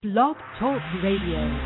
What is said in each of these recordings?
Blog Talk Radio.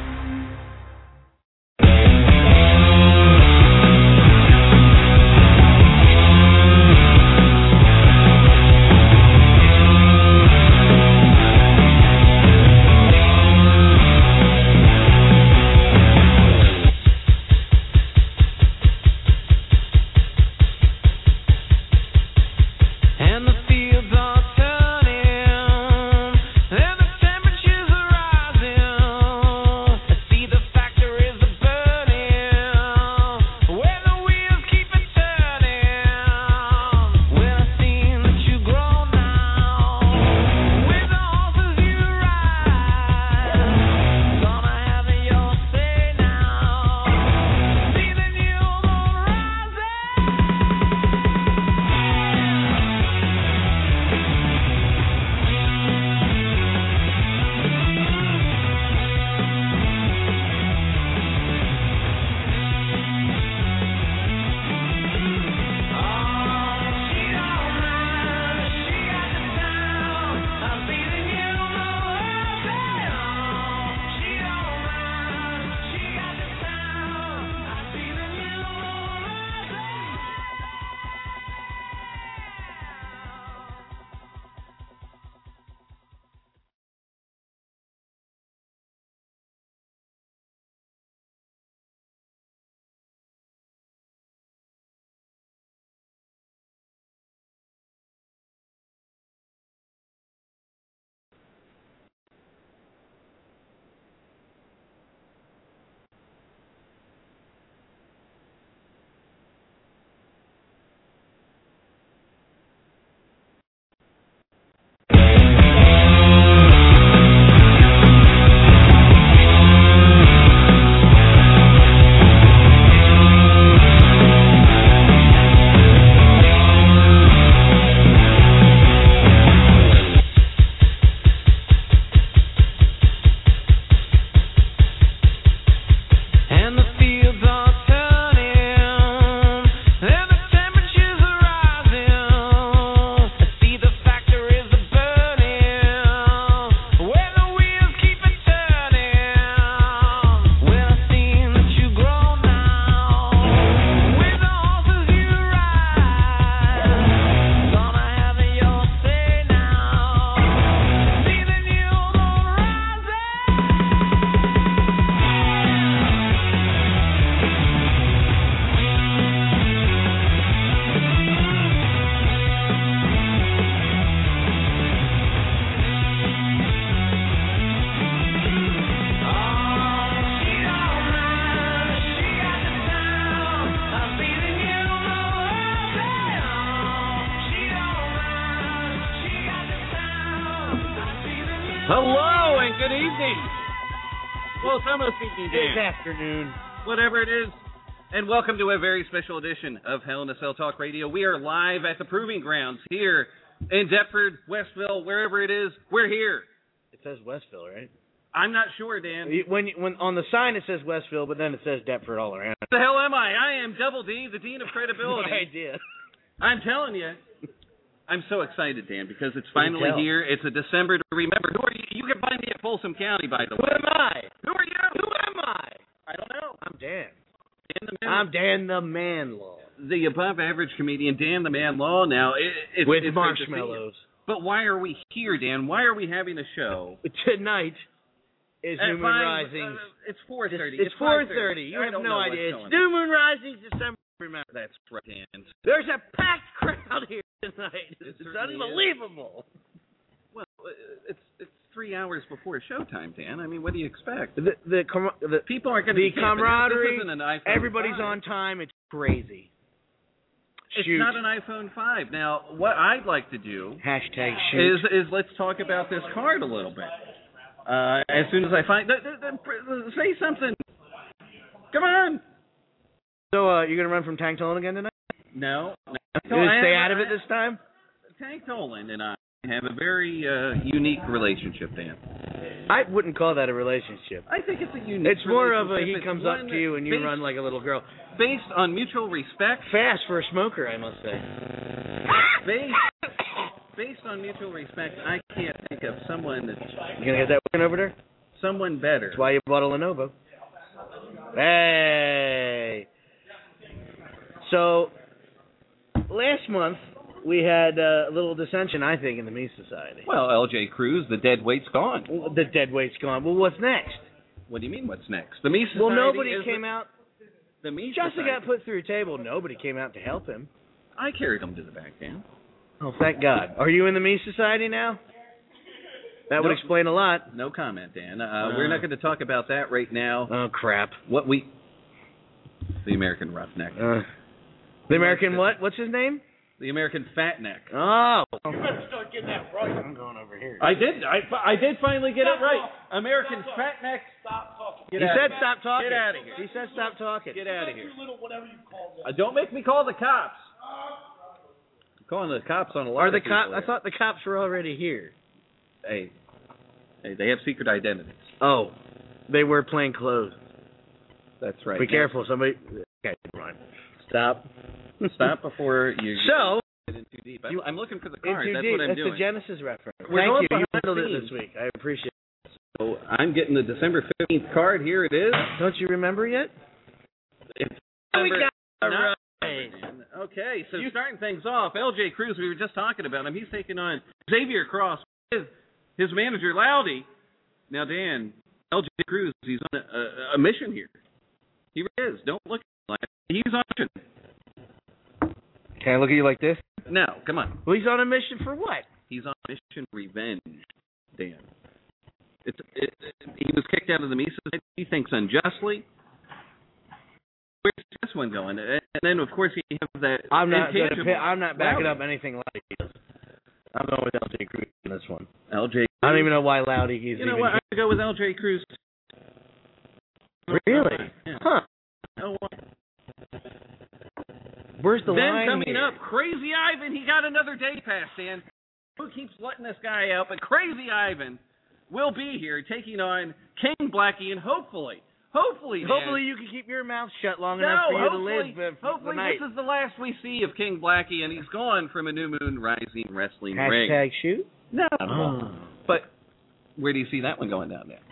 Hello and good evening. Well, it's almost evening, Dan. Good afternoon. Whatever it is. And welcome to a very special edition of Hell in a Cell Talk Radio. We are live at the Proving Grounds here in Deptford, Westville, wherever it is. We're here. It says Westville, right? I'm not sure, Dan. When on the sign it says Westville, but then it says Deptford all around. What the hell am I? I am Double D, the Dean of Credibility. No idea. I'm telling you. I'm so excited, Dan, because it's finally here. It's a December to remember. Who are you? You can find me at Folsom County, by the way. Who am I? Who are you? Who am I? I don't know. I'm Dan. Dan the Man. I'm Dan the Man Law. The above-average comedian, Dan the Man Law. Now, it's with it's marshmallows. But why are we here, Dan? Why are we having a show? Tonight is New Moon Rising. It's 4:30. It's 4:30. You have no idea. It's New Moon Rising, December. Remember. That's right, Dan. There's a packed crowd here tonight. It's unbelievable. Well, it's 3 hours before showtime, Dan. I mean, what do you expect? The people aren't going to be camaraderie. This isn't an iPhone everybody's 5. on time. It's crazy. It's not an iPhone 5. Now, what I'd like to do #shoot is let's talk about this card a little bit. As soon as I find, say something. Come on. So, you're going to run from Tank Tolan again tonight? No. Did it stay out of it this time? Tank Tolan and I have a very unique relationship, Dan. I wouldn't call that a relationship. I think it's a unique It's more of a relationship. he comes up to you and you run like a little girl. Based on mutual respect. Fast for a smoker, I must say. Based on mutual respect, I can't think of someone that's... You going to get that working over there? someone better. That's why you bought a Lenovo. Hey. So, last month, we had a little dissension, I think, in the Me Society. Well, LJ Cruz, the dead weight's gone. The dead weight's gone. Well, what's next? What do you mean, what's next? The Me Society. Well, nobody came out. The Me Justin Society. got put through a table. Nobody came out to help him. I carried him to the back, Dan. Oh, thank God. Are you in the Me Society now? That would Nope. explain a lot. No comment, Dan. We're not going to talk about that right now. Oh, crap. The American Roughneck. The American what? What's his name? The American Fatneck. Oh. You better start getting that right. I'm going over here. I did finally get it right. American Fatneck. Stop talking. He said stop talking. Get out of here. He said stop talking. Get out of here. Don't make me call the cops. I'm calling the cops on a lot Are the of people cops? I here. thought the cops were already here. Hey, they have secret identities. Oh, they were plain clothes. That's right. Be careful, somebody. Okay, never mind. Stop. Stop before you So, get in too deep. I'm looking for the card. Into That's deep. what I'm That's doing. the Genesis reference. We're Thank going you. You behind the handled it scenes. this week. I appreciate it. So I'm getting the December 15th card. Here it is. Don't you remember yet? It's We December- got not- right. Okay, so starting things off, LJ Cruz, we were just talking about him. He's taking on Xavier Cross, his manager, Loudy. Now, Dan, LJ Cruz, he's on a mission here. He really is. Don't look at him. He's on a mission. Can I look at you like this? No, come on. Well, he's on a mission for what? He's on a mission revenge, Dan. He was kicked out of the Me Society, he thinks unjustly. Where's this one going? And then, of course, you have that. I'm not intangible backing Loudy. up anything Loudy does. I'm going with LJ Cruz in this one. LJ Cruz. I don't even know why Loudy is You know even what? I'm going to go with LJ Cruz. Really? Yeah. Huh. Oh, what? Where's the Then line coming here? up, Crazy Ivan. He got another day pass, Dan. Who keeps letting this guy out? But Crazy Ivan will be here taking on King Blackie, and hopefully, Dan, you can keep your mouth shut long no, enough for you to hopefully, live for hopefully the night. this is the last we see of King Blackie, and he's gone from a New Moon Rising wrestling ring. Hashtag shoot? No. Oh. But where do you see that one going down there?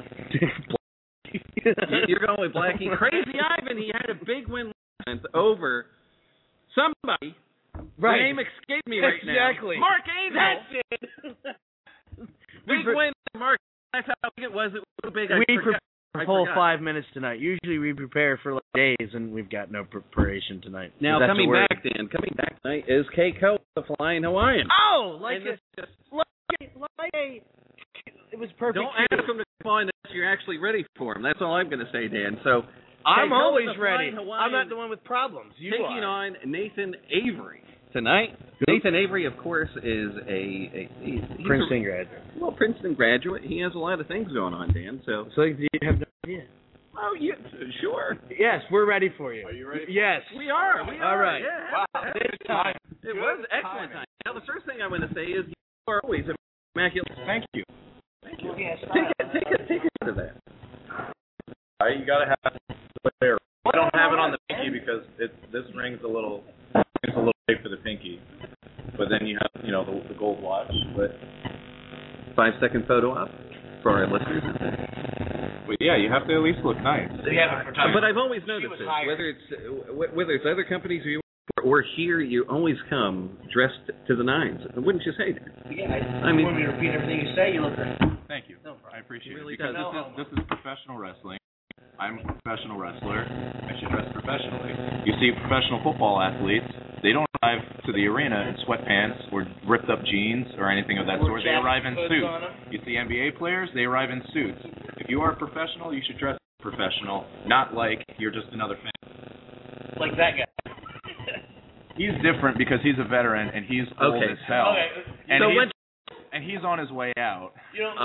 You're going with Blackie. Crazy Ivan, he had a big win last month over somebody. Right. The name escaped me right Exactly. now. Mark Angel. That's it. Big win, Mark. That's how big it was. It was so big. I We forgot. prepare I for a whole forgot. 5 minutes tonight. Usually we prepare for like days, and we've got no preparation tonight. Now, That's coming a word. back, Dan, coming back tonight is Keiko, the Flying Hawaiian. Oh, like And a, this just, like a, it was perfect. don't ask him to come on unless you're actually ready for him. That's all I'm going to say, Dan. So, I'm Keiko, always the ready. Flying Hawaiian, I'm not the one with problems. You taking are. on Nathan Avery tonight. Nathan Avery, of course, is he's Princeton graduate. Well, Princeton graduate. He has a lot of things going on, Dan. So, You have no idea. oh, yeah, sure. Yes, we're ready for you. Are you ready? Yes. We are. All right. Yeah. Wow. This time. It was excellent time. Now, the first thing I want to say is you are always immaculate. Thank you. Thank you. Take it out of that. You gotta have the player. I don't have it on the pinky because this ring's a little big for the pinky. But then you have the gold watch. But 5-second photo op for our listeners. yeah, you have to at least look nice. But I've always noticed this, whether it's other companies or here, you always come dressed to the nines. Wouldn't you say that? Yeah, I mean, want me to repeat everything you say? You look great. Thank you. No problem. I appreciate It really it. Because does. this is professional wrestling. I'm a professional wrestler. I should dress professionally. You see professional football athletes, they don't arrive to the arena in sweatpants or ripped up jeans or anything of that sort. They arrive in suits. You see NBA players, they arrive in suits. If you are a professional, you should dress professional, not like you're just another fan. Like that guy. He's different because he's a veteran and he's old Okay. as hell. Okay. And So he's, when- and he's on his way out. You don't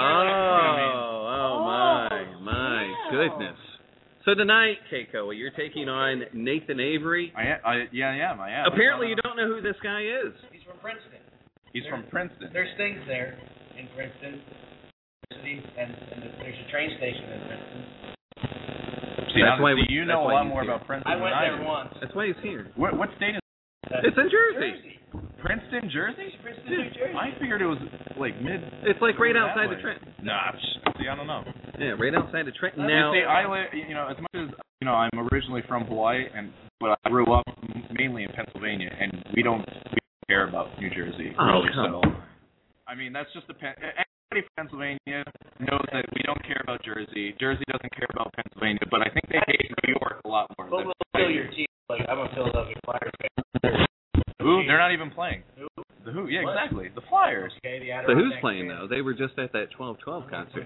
my goodness. So tonight, Keiko, you're taking on Nathan Avery. I am. Apparently, you don't know who this guy is. He's from Princeton. He's from Princeton. There's things there in Princeton. And there's a train station in Princeton. See, That's now, why see, we- you that's know a why lot he's more here. about Princeton I went than there I do. once. That's why he's here. What state is It's in Jersey. Princeton, Jersey? Princeton, New Jersey. I figured it was like mid. It's like right that outside way. the Trenton. Nah, see, I don't know. Yeah, right outside of Trenton. Now, Now, as much as I'm originally from Hawaii, but I grew up mainly in Pennsylvania, and we don't care about New Jersey. Oh, really, come so. on. I mean, that's just anybody from Pennsylvania knows that we don't care about Jersey. Jersey doesn't care about Pennsylvania, but I think they hate New York a lot more. But we'll kill your team. Like, I'm a Philadelphia Flyers fan. Who? They're not even playing. Who? The Who? Yeah, What? exactly. The Flyers. Okay, So who's playing, though? They were just at that 12-12 concert.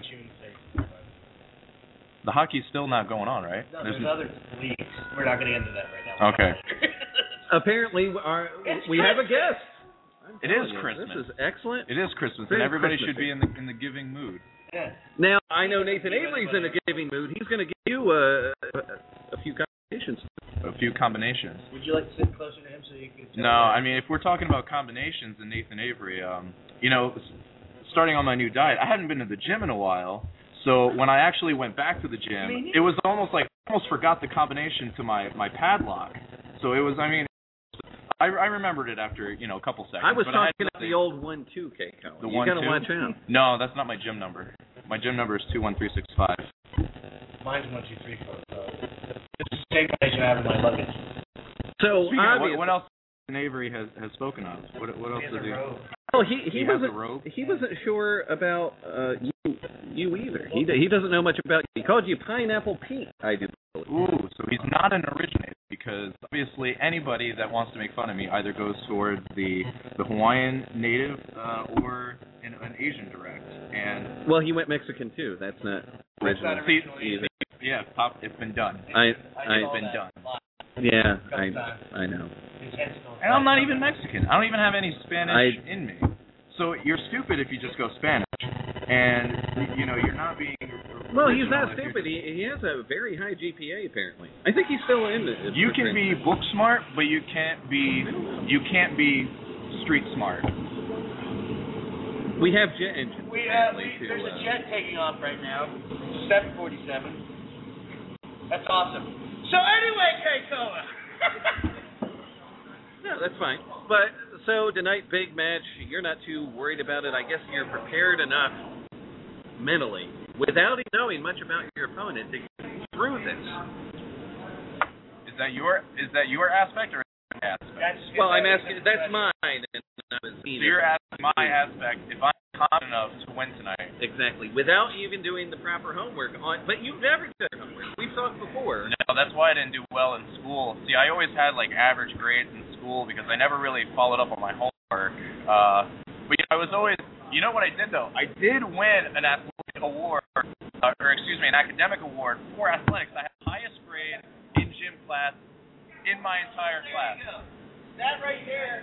The hockey's still not going on, right? No, there's other leagues. We're not going to get into that right now. Okay. Apparently, we have a guest. It is You, Christmas. This is excellent. It is Christmas, Very and everybody Christmassy. should be in the giving mood. Yeah. Now, I know Nathan Avery's in a giving mood. He's going to give you a few combinations. A few combinations. Would you like to sit closer to him so you can? No, I mean, if we're talking about combinations and Nathan Avery, starting on my new diet, I hadn't been to the gym in a while. So when I actually went back to the gym, it was almost like I almost forgot the combination to my padlock. So it was, I remembered it after, a couple seconds. I was but talking I about the old 1-2, Keiko. The You got to 1-2? watch out. No, that's not my gym number. My gym number is 21365. Mine's 1, 2, 3, 4. So it's the same combination I have in my luggage. So obviously, what else Avery has spoken of? What else does he? Oh, He has a robe? he wasn't sure about you either. He doesn't know much about you. He called you Pineapple Pete, I do believe. Ooh, so he's not an originator, because obviously anybody that wants to make fun of me either goes towards the Hawaiian native or an Asian direct. And Well, he went Mexican too. That's not original either. Yeah, it's been done. It's been done. Yeah, I know. And I'm not even Mexican. I don't even have any Spanish in me. So you're stupid if you just go Spanish. And, you're not being Well, he's not stupid. He has a very high GPA, apparently. I think he's still in it. You can be book smart, but you can't be street smart. We have jet engines. There's a jet taking off right now. 747. That's awesome. So anyway, Keikoa. No, that's fine. But so tonight, big match. You're not too worried about it. I guess you're prepared enough mentally, without knowing much about your opponent, to get through this. Is that your aspect or aspect? Well, I'm asking. That's mine. And so you're asking my aspect if I'm confident enough to win tonight. Exactly. Without even doing the proper homework on. But you've never done homework. We've talked before. No, that's why I didn't do well in school. See, I always had average grades in school because I never really followed up on my homework. But I was always. You know what I did though? I did win an athletic award, an academic award for athletics. I had the highest grade in gym class in my entire class. That right there,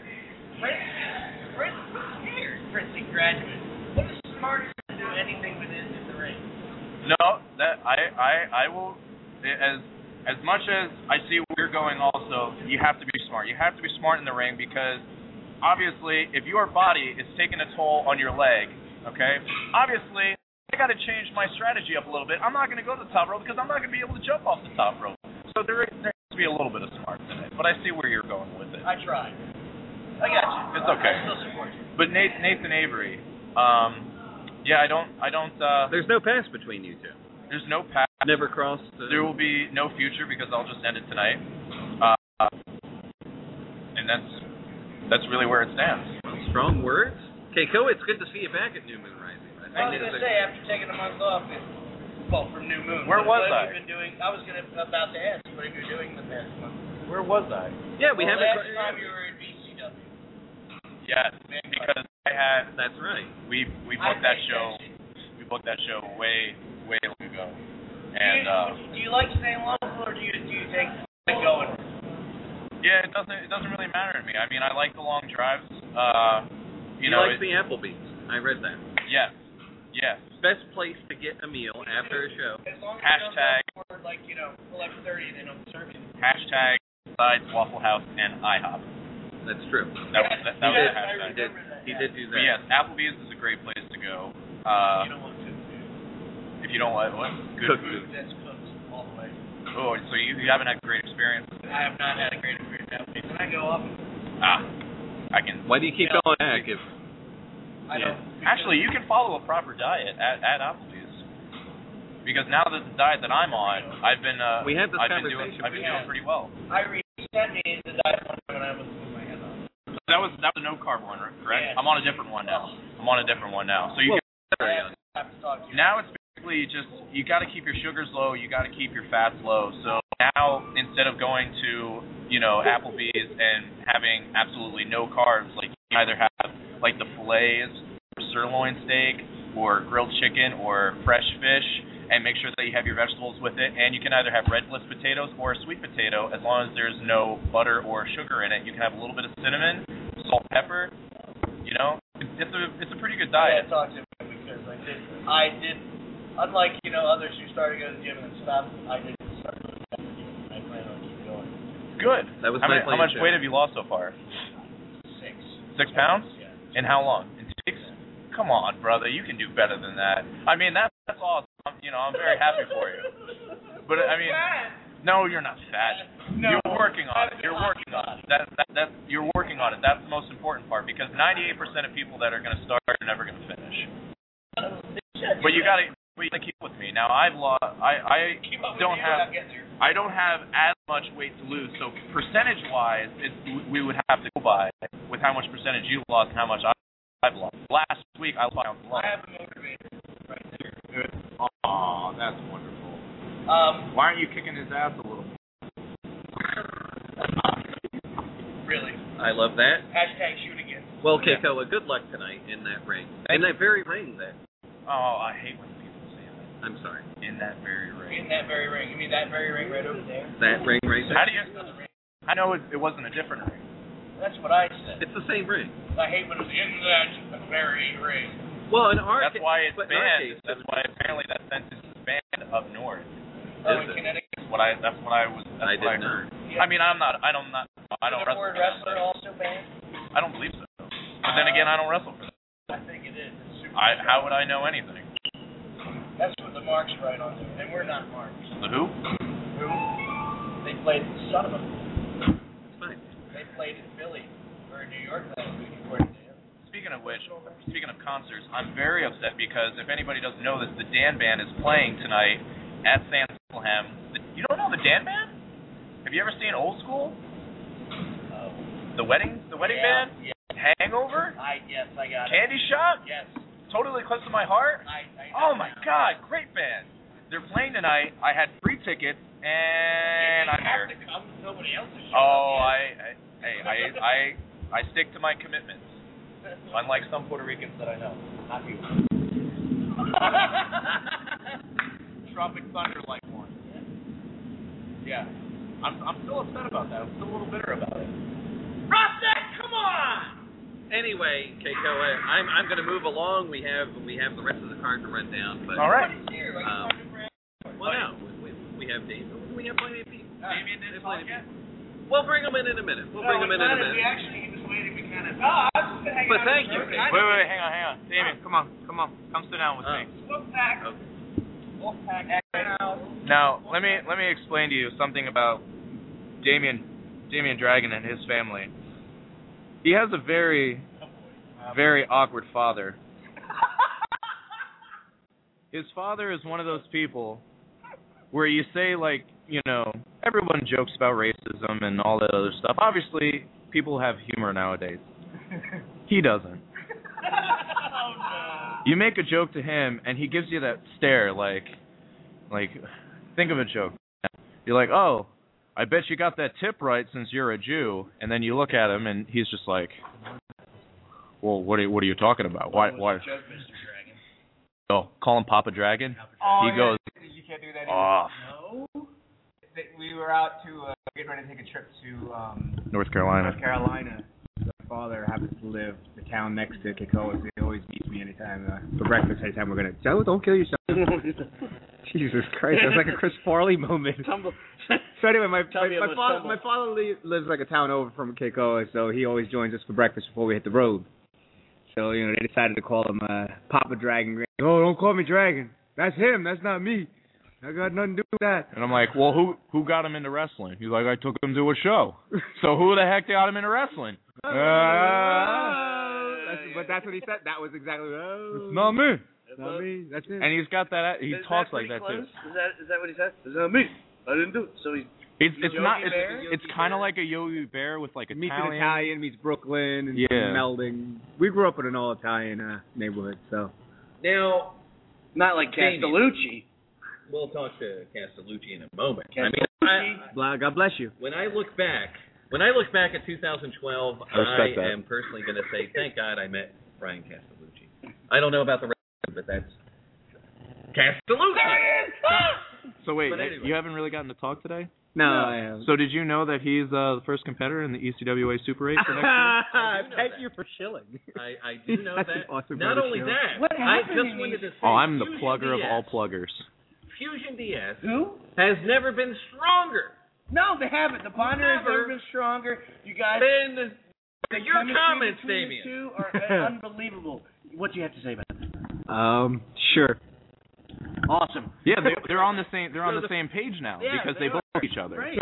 Princeton graduate. What is the smartest to do anything within the ring? No, that I will. As much as I see where you're going, also you have to be smart. You have to be smart in the ring because obviously, if your body is taking a toll on your leg, okay, obviously I got to change my strategy up a little bit. I'm not going to go to the top rope because I'm not going to be able to jump off the top rope. So there has to be a little bit of smarts in it. But I see where you're going with it. I tried. I got you. It's okay. I still support you. But Nathan Avery, I don't. There's no past between you two. There's no past. Never crossed. There will be no future because I'll just end it tonight. And that's really where it stands. Well, strong words. Keiko, it's good to see you back at New Moon Rising. I was going to say, after taking a month off, from New Moon. Where was I? I was about to ask you what have you been doing the past month. Where was I? Yeah, we haven't. Last time you were in VCW. Yes, because I had. That's right. We booked that show. We booked that show way long ago. And do you like staying local, or do you take it going? Yeah, it doesn't really matter to me. I mean, I like the long drives. You like the Applebee's. I read that. Yes. Best place to get a meal after a show. As long as Hashtag. 11:30, they don't serve you. Hashtag besides Waffle House and IHOP. That's true. That was the hashtag. He did do that. But yes, Applebee's is a great place to go. You don't want good food. If you don't want what? Good food. That's cooked all the way. Oh, so you haven't had a great experience? I have not had a great experience at Applebee's. When I go up. I can. Why do you keep going back if? I don't. Actually, you can follow a proper diet at Applebee's. Because now that the diet that I'm on, I've been we had this I've been conversation. doing pretty well. Irene sent me the diet one when I was with my head on. That was a no carb one, correct? Yeah. I'm on a different one now. So you have to talk to you. now it's basically just you got to keep your sugars low, you got to keep your fats low. So now instead of going to Applebee's and having absolutely no carbs, like you either have like the fillets or sirloin steak or grilled chicken or fresh fish, and make sure that you have your vegetables with it. And you can either have red bliss potatoes or a sweet potato, as long as there's no butter or sugar in it. You can have a little bit of cinnamon, salt, pepper. It's a pretty good diet. I talked to him because I did, unlike others who started to go to the gym and stopped. I didn't start to go to the gym. I plan on keeping going. Good. That was how much weight have you lost so far? 6. 6 pounds? Yeah. In how long? In 2 weeks? Come on, brother. You can do better than that. I mean, that's awesome. I'm very happy for you. But I mean, no, you're not fat. No, you're working on it. You're working on it. You're working on it. That's the most important part, because 98% of people that are going to start are never going to finish. But you got to keep with me. Now I don't have as much weight to lose. So percentage-wise, we would have to go by with how much percentage you lost and how much I've lost. Last week I lost a lot. I have a motivator right there. Good. Oh, that's wonderful. Why aren't you kicking his ass a little? Really? I love that. Hashtag shoot again. Well, Keiko, good luck tonight in that ring. In that very ring that. Oh, I hate when people say that. I'm sorry. In that very ring. In that very ring. You mean that very ring right over there? That ring right there. How do you? I know it wasn't a different ring. That's what I said. It's the same ring. I hate when it's in that very ring. Well, in our that's why it's banned. That's why apparently that sentence is banned up north. Oh, in Connecticut. That's what I heard. Yeah. I mean, I don't wrestle. Word wrestler also banned? I don't believe so. But then again, I don't wrestle for them. I think it is. How would I know anything? That's what the marks write on there, and we're not marks. The who? Who? They played son of a. It's fine. They played in Philly or in New York last week, according to him. Speaking of concerts, I'm very upset because if anybody doesn't know this, the Dan Band is playing tonight at Sam Silham. You don't know the Dan Band? Have you ever seen Old School? The wedding band? Yeah. Hangover? Yes, I got it. Candy Shop? Yes. Totally Close to My Heart? Oh my God, great band. They're playing tonight. I had free tickets and I'm here. To come. Nobody else is showing Oh, up I stick to my commitments. Unlike some Puerto Ricans that I know. Not you. Tropic Thunder like one. Yeah. I'm still upset about that. I'm still a little bitter about it. Rostek, come on! Anyway, Keiko, I'm going to move along. We have the rest of the card to run down. But, all right. Well, no, we have Dave. We have plenty of people. Damien didn't talk yet? We'll bring them in a minute. We actually, he was waiting. We kind of. I was just hang But out thank you. Wait, hang on. Damien, come on. Come sit down with me. Wolfpack. Okay. Wolfpack. Now, let me explain to you something about Damien Dragon and his family. He has a very, very awkward father. His father is one of those people where you say, like, everyone jokes about racism and all that other stuff. Obviously, people have humor nowadays. He doesn't. You make a joke to him, and he gives you that stare, like, think of a joke. You're like, oh, I bet you got that tip right since you're a Jew. And then you look at him, and he's just like, well, what are you talking about? Why? Oh, call him Papa Dragon? Oh, he goes, you can't do that off. No. We were out to getting ready to take a trip to North Carolina. My father happens to live the town next to Keikoa, so he always meets me anytime for breakfast. Anytime we're gonna. Joe, don't kill yourself. Jesus Christ, that's like a Chris Farley moment. So anyway, my father lives like a town over from Keikoa, so he always joins us for breakfast before we hit the road. So they decided to call him Papa Dragon. Oh, don't call me Dragon. That's him. That's not me. I got nothing to do with that. And I'm like, well, who got him into wrestling? He's like, I took him to a show. So who the heck got him into wrestling? But that's what he said. That was exactly. It's not me. Not me. That's it. And he's got that. He talks like that too. Is that what he said? It's not me. I didn't do it. So he's. It's not. It's kind of like a Yogi Bear with like Meets Italian. an Italian, meets Brooklyn, and melding. We grew up in an all-Italian neighborhood, so. Now, Not like Castellucci. we'll talk to Castellucci in a moment. God bless you. When I look back at 2012, I am personally going to say, thank God I met Brian Castellucci. I don't know about the rest, but that's Castellucci. So wait, you haven't really gotten to talk today? No, I haven't. So did you know that he's the first competitor in the ECWA Super 8 for next year? Thank you for shilling. I do know That's that. an awesome Not only show. that, What I happened just to wanted to me? say, I'm the Fusion plugger of DS, all pluggers. Fusion DS Who? has never been stronger No, they haven't. The Ponder has never been stronger. You guys. than the your chemistry comments, between Damien. the two are unbelievable. What do you have to say about that? Sure. Awesome. Yeah, they're on the same. They're on the same page now because they both each other. Great.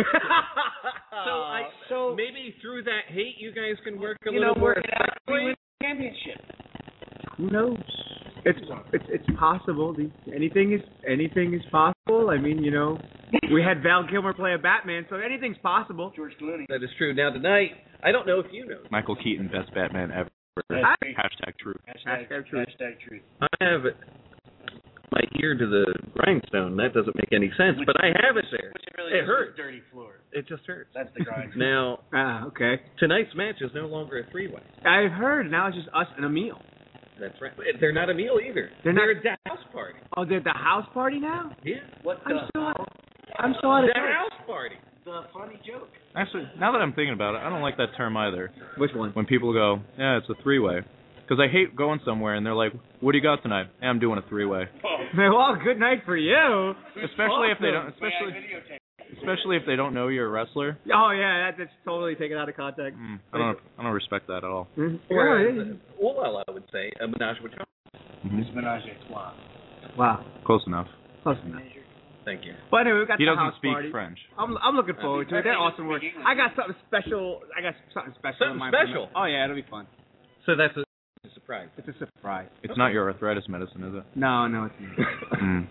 So maybe through that hate, you guys can work a You little know, more work it out. We effectively. win the championship. Who knows? It's possible. Anything is possible. I mean, we had Val Kilmer play a Batman, so anything's possible. George Clooney. That is true. Now tonight, I don't know if you know. Michael Keaton, best Batman ever. Hashtag true. Hashtag truth. I have my ear to the grindstone. That doesn't make any sense, but I have it there. Which really It is hurts. a dirty floor. It just hurts. That's the grindstone. Now, Okay. tonight's match is no longer a three-way. I've heard. Now it's just us and Emil. That's right. They're not a meal either. They're not- a house party. Oh, they're the house party now? Yeah. What I'm the? so out of The touch. house party. The funny joke. Actually, now that I'm thinking about it, I don't like that term either. Which one? When people go, yeah, it's a three-way. Because I hate going somewhere and they're like, what do you got tonight? Yeah, I'm doing a three-way. Well, good night for you. Especially if they don't. Especially if they don't know you're a wrestler. Oh yeah, that's totally taken out of context. I don't respect that at all. Whereas, well, I would say a menage with Charles. It's menage a trois. Wow, Close enough. close enough. Thank you. But anyway, we got He the doesn't house speak party. French. I'm looking forward to it. They're awesome work. I got something special. Something in my special? Oh yeah, it'll be fun. So that's a surprise. It's a surprise. It's not your arthritis medicine, is it? No, it's not.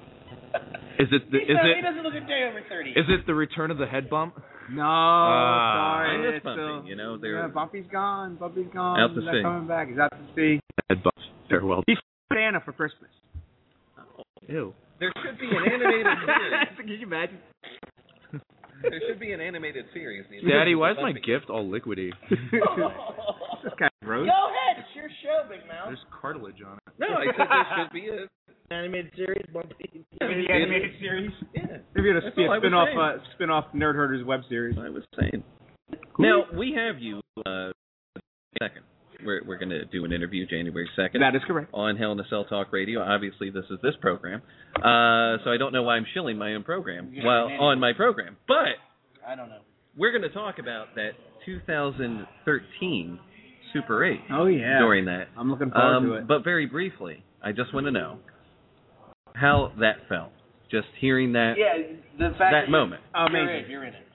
Is it? He doesn't look a day over 30. Is it the return of the head bump? No, I sorry. miss It's Bumpy. yeah, Bumpy's gone. Bumpy's gone. Out to He's not sea. coming back. He's out to sea. Head bump. Farewell. He's Santa for Christmas. Ew. There should be an animated series. Can you imagine? There should be an animated series. Daddy, why is my Bumpy. gift all liquidy? This kind of gross. Go ahead. It's your show, Big Mouth. There's cartilage on it. No, I said there should be a. Animated series, Bumpy. The animated series. Yeah. Maybe it'll That's be all I a was spin-off Nerd Herders web series. I was saying. Now we have you. Second, we're going to do an interview January 2nd. That is correct. On Hell in a Cell Talk Radio. Obviously, this is this program, so I don't know why I'm shilling my own program on my program. But I don't know. we're going to talk about that 2013 Super 8 Oh yeah. during that. I'm looking forward to it. But very briefly, I just want to know how that felt. Just hearing that The fact that moment. Amazing. You're in it.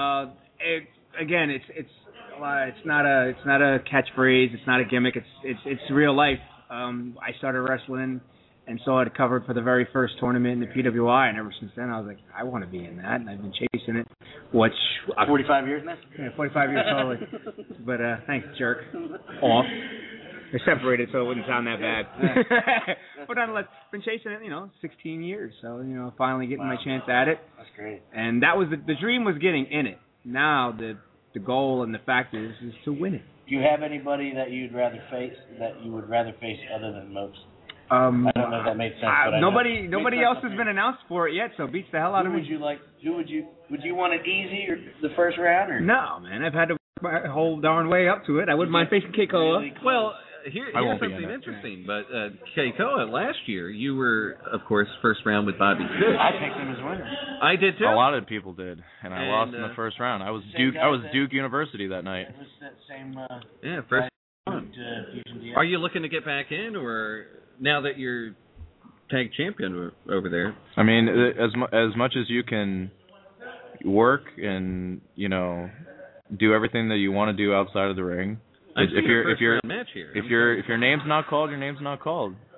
It's not a catchphrase. It's not a gimmick. It's real life. I started wrestling and saw it covered for the very first tournament in the PWI, and ever since then I was like, I want to be in that, and I've been chasing it. 45 years now? Yeah, 45 years totally. But thanks, jerk. Off. They're separated, so it wouldn't sound that bad. But nonetheless, been chasing it, 16 years. So, finally getting my chance at it. That's great. And that was the dream was getting in it. Now the goal and the fact is to win it. Do you have anybody that you would rather face other than most? I don't know if that made sense. But nobody else has been announced for it yet, so it beats the hell out of me. Would you want it easy or the first round? Or? No, man. I've had to work my whole darn way up to it. I wouldn't mind facing Keikoa. Really Well, here's won't be in something it. interesting. But Keikoa, last year, you were, of course, first round with Bobby Fish. I picked him as winner. I did too. A lot of people did, and I And, lost in the first round. I was same Duke. I was guy Duke University that night. It was that same. Yeah, first round. Fusion DS. Are you looking to get back in, or now that you're tag champion over there? I mean, as much as you can work and do everything that you want to do outside of the ring. I've seen a if first round match here. your name's not called, your name's not called.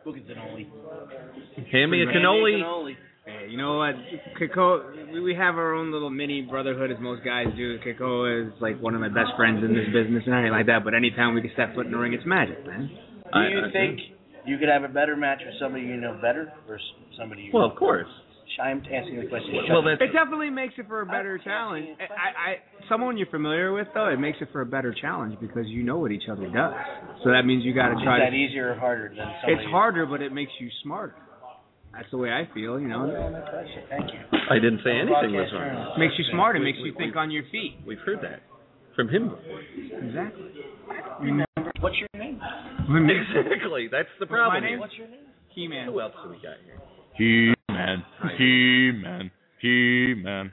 Book it cannoli. Hand me a cannoli. Hey, you know what? Kiko, we have our own little mini brotherhood, as most guys do. Kiko is like one of my best friends in this business and anything like that. But anytime we can step foot in the ring, it's magic, man. Do you think you could have a better match with somebody you know better or somebody you know? Well, of course. I'm asking the question. Well, it definitely makes it for a better challenge. Someone you're familiar with, though, it makes it for a better challenge because you know what each other does. So that means you got to try. Is that easier or harder than somebody? It's harder, but it makes you smarter. That's the way I feel, you know. Thank you. I didn't say anything was wrong. It makes you smarter. It makes you think on your feet. We've heard that from him before. Exactly. What's your name? Exactly. That's the problem. My name? What's your name? He-Man. Who else do we got here? He-Man. He-Man. He-Man.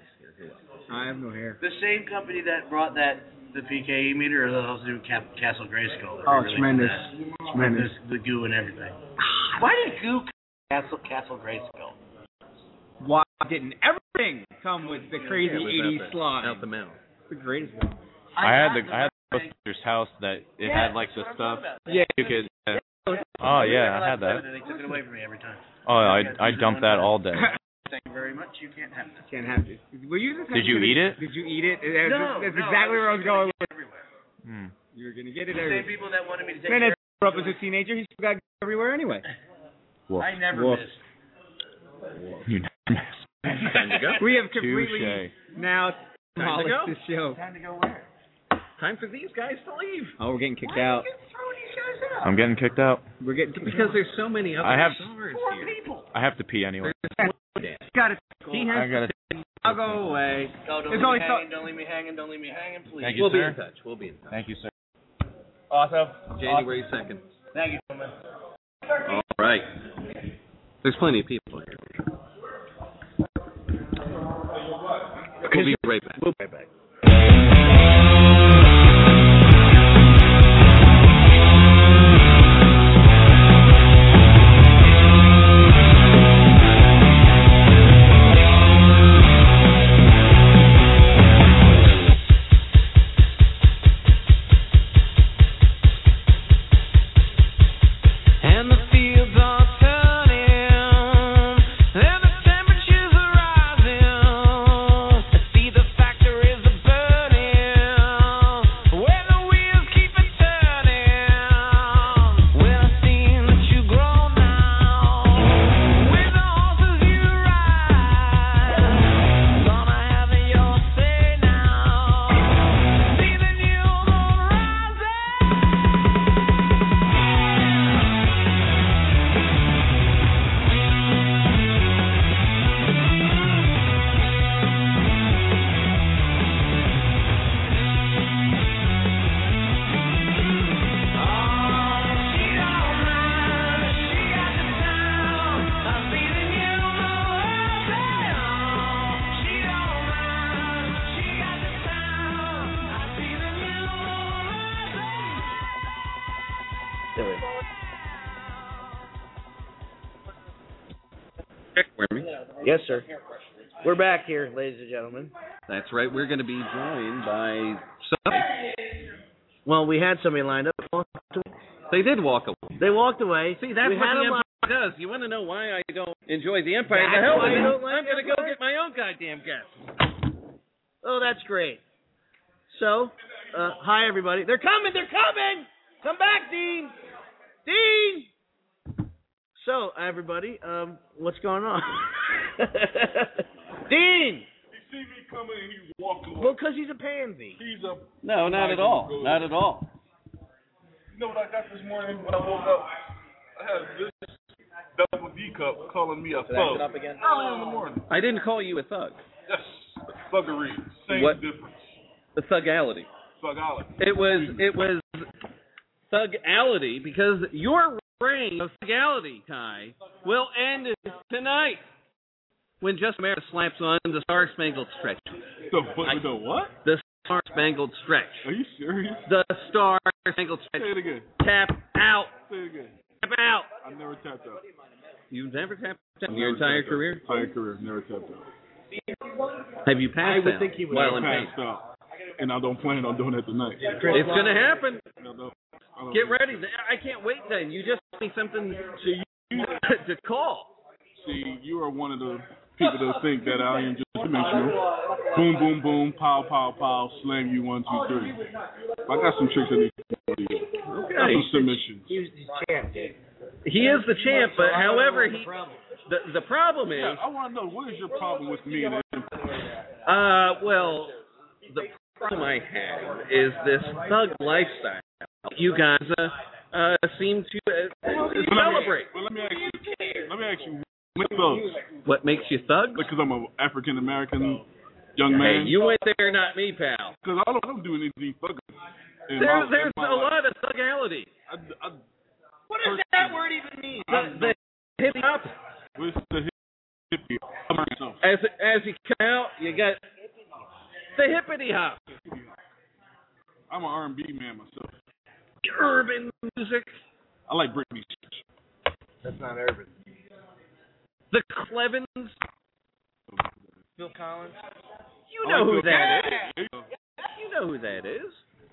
I have no hair. The same company that brought the PKE meter, or those do Castle Grayskull. Oh, tremendous. Tremendous. The goo and everything. Why did goo Castle Grayskull? Why didn't everything come with the crazy 80s slot? Out the mouth. The greatest one. I had the Ghostbusters house that it had like the stuff. Yeah. You could. Oh yeah, I had that. They took it away from me every time. Oh, I dumped that all day. Thank you very much. You can't have this. Can't have this. Were you just Did you eat it? Did you eat it? No, That's exactly where I was going. Everywhere. You were gonna get it The everywhere. same people that wanted me to take Man, care that grew up as a teenager. He still got it everywhere anyway. Woof. I never Woof. missed. You never miss. Time to go. We have completely Touche. now Time to demolished go. the show. Time to go where? Time for these guys to leave. Oh, we're getting kicked out. Throw these guys out. I'm getting kicked out. We're getting Because there's so many other I have- stars Four here. people. I have to pee anyway. got it. He I has gotta. I'll go away. Oh, don't There's leave only me so- hanging. Don't leave me hanging. Don't leave me hanging, please. Thank you, We'll be sir. in touch. We'll be in touch. Thank you, sir. Awesome. January 2nd. Thank you, gentlemen. All right. There's plenty of people here. We'll be right back. We'll be right back. And the fields are turning, and the temperatures are rising. I see the factories are burning, where the wheels keep it turning. When I seen that you grow now, with the horses you ride, gonna have your say now. See the new moon rising. Yes, sir. We're back here, ladies and gentlemen. That's right. We're going to be joined by somebody. Well, we had somebody lined up. They did walk away. They walked away. See, that's We what had the them Empire does. You want to know why I don't enjoy the Empire? That's The hell why with you it. don't like I'm going to go Empire? get my own goddamn guest. Oh, that's great. So, hi, everybody. They're coming. They're coming. Come back, Dean. Dean. So, everybody, what's going on? Dean. He see me coming and he walk away. Well, because he's a pansy. He's a. No, not at all. Not at all. You know what I got this morning when I woke up? I had this double D cup calling me a thug. again? Early in the morning. I didn't call you a thug. Yes, thuggery. Same What? difference. The thugality. Thugality. It was thugality because your reign of thugality, Kai, will end tonight when Just America slaps on the Star Spangled Stretch. The what? The Star Spangled Stretch. Are you serious? The Star Spangled Say Stretch. it again. Tap out. Say it again. Tap out. I never tapped out. You've never tapped out in Never your entire tapped out. career? Entire career, never tapped out. Have you passed out while in pain? Passed out. And I don't plan on doing it tonight. It's going to happen. No. Get ready. I can't wait then. You just me something See, you, to call. see, you are one of the people that think that I am just dimensional. Boom, boom, boom, pow, pow, pow, slam you 1, 2, 3. I got some tricks I need to do. Okay. Got some submissions. He's the champ, dude. He is the champ, but however, the problem is. Yeah, I want to know, what is your problem with me? Well, the problem I have is this thug lifestyle. You guys seem to celebrate. Well, let me ask you, what thugs? What makes you thugs? Because I'm an African American young man. Hey, you went there, not me, pal. Because I don't do anything thugging. There's a lot of thugality. What does that word even mean? The hippie hop. What's the hippie? As you come out, you got the hippity hop. I'm an R&B man myself. Urban music. I like Britney. That's not urban. The Clevins. Phil Collins. You know who that is. You know who that is.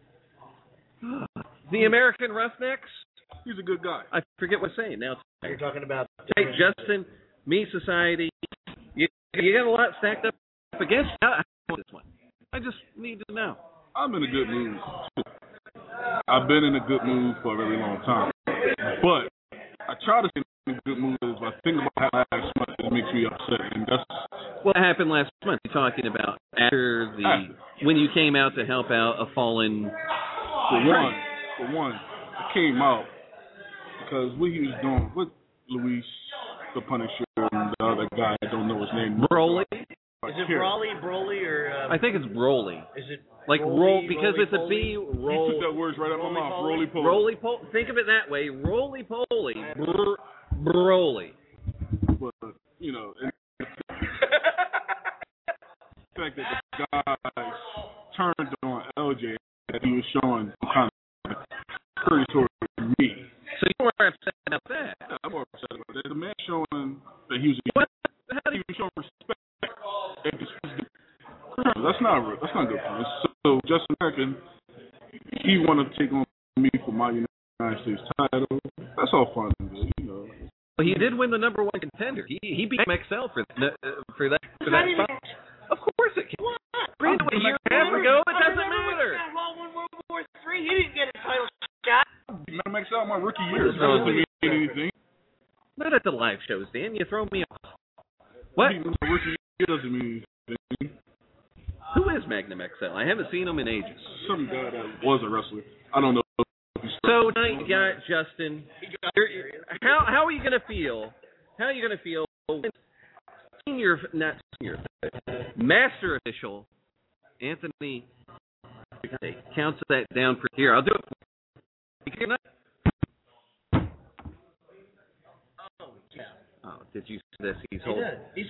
The American Roughnecks. He's a good guy. I forget what I'm saying now. You're talking about Hey, Justin, Me Society. You got a lot stacked up against this one. I just need to know. I'm in a good mood. I've been in a good mood for a very long time. But I try to stay in a good mood if I think about how last month it makes me upset. And that's What happened last month? You're talking about after when you came out to help out a fallen. For one, I came out because what he was doing with Luis, the Punisher, and the other guy, I don't know his name. Broly? Is it Broly, or? I think it's Broly. Is it like roll because it's a B. You Roll. took that words right out of my mouth. Roly poly. Roly poly. Think of it that way. Roly poly. Broly. But you know, and the fact that the guys turned on LJ, that he was showing kind of courtesy towards me. So you were upset about that? Yeah, I'm more upset about that. The man showing that he was. How do he was showing respect. That's not good for me. So Justin American, he wanted to take on me for my United States title. That's all fun and good, you know. Well, he did win the #1 contender. He beat MXL for that spot. Of course it can. What? A year and a half ago, it doesn't matter. World War III, he didn't get a title shot. MXL my rookie year. That doesn't mean anything. Not at the live shows, Dan. You throw me off. What? My rookie year doesn't mean anything. Who is Magnum XL? I haven't seen him in ages. Some guy that was a wrestler. I don't know. So tonight you got Justin. How are you gonna feel? How are you gonna feel when master official Anthony counts that down for here? I'll do it. Oh, did you see this? He's holding.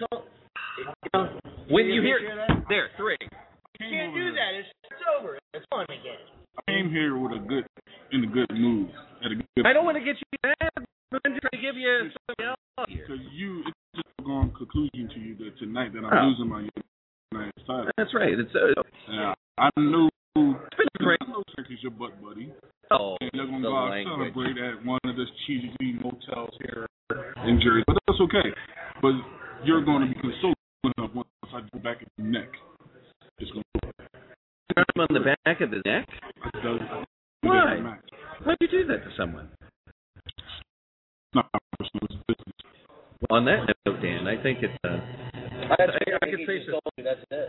When you hear there, 3. You can't do that. It's over. It's on again. I came here with in a good mood. I don't want to get you mad, but I'm trying to give you something else here. Because it's just a gone conclusion to you that tonight that I'm losing my United title. That's right. It's I know. It's been great. I know Turkey's your butt buddy. Oh, and they're gonna the go out and celebrate at one of the cheesy motels here in Jersey, but that's okay. But you're going to be consoled enough once I go back at the neck. It's going to I'm on the back of the neck? Why? Why'd you do that to someone? Not personal business. Well, on that note, Dan, I think it's I could say so. That's it.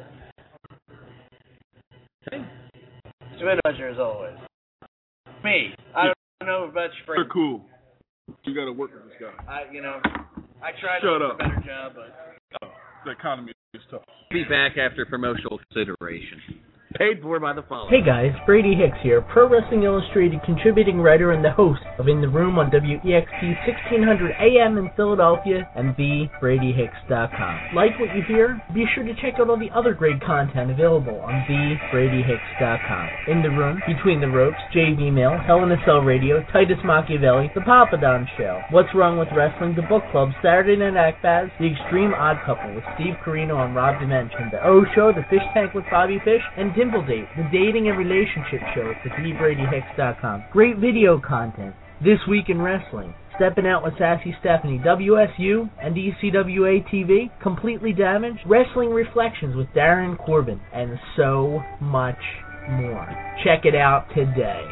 Okay. It's been a pleasure as always. Me. I don't know about your You're cool. You got to work with this guy. I tried to do a better job, but the economy is tough. Be back after promotional consideration. Paid for by the following. Hey guys, Brady Hicks here, Pro Wrestling Illustrated contributing writer and the host of In the Room on WEXP 1600 AM in Philadelphia and TheBradyHicks.com. Like what you hear? Be sure to check out all the other great content available on TheBradyHicks.com. In the Room, Between the Ropes, JV Mail, Hell in a Cell Radio, Titus Machiavelli, The Papa Don Show, What's Wrong with Wrestling, The Book Club, Saturday Night Act-Baz, The Extreme Odd Couple with Steve Carino and Rob Dimension, The O Show, The Fish Tank with Bobby Fish, and Dimple Date, the dating and relationship show at TheBradyHicks.com. Great video content. This Week in Wrestling, Stepping Out with Sassy Stephanie, WSU and ECWA TV, Completely Damaged, Wrestling Reflections with Darren Corbin, and so much more. Check it out today.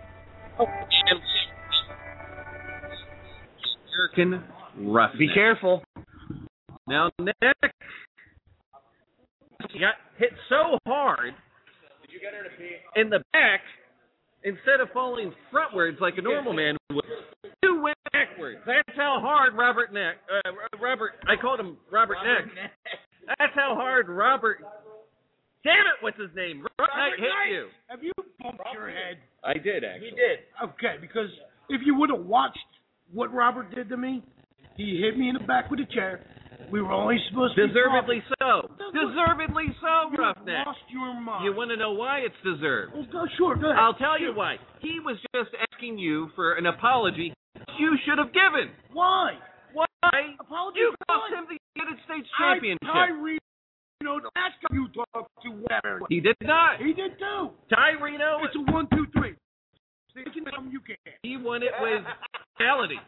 American Roughneck. Be careful. Now, Nick, he got hit so hard in the back, instead of falling frontwards like a normal man would, you went backwards. That's how hard Robert, I called him Robert Neck. That's how hard Robert, damn it, what's his name? Robert Knight hit you. Have you bumped your head? I did, actually. He did. Okay, because if you would have watched what Robert did to me, he hit me in the back with a chair. We were only supposed to Deservedly be so. Deservedly so, You Roughneck. lost your mind. You want to know why it's deserved? Well, sure, go ahead. I'll tell you why. He was just asking you for an apology you should have given. Why? Why? Apology You for cost what? him the United States Championship. Tyree, the last guy you talked to, whatever. He did not. He did too. Tyreno, It's a 1, 2, 3. So you can come, you can. he won it with reality.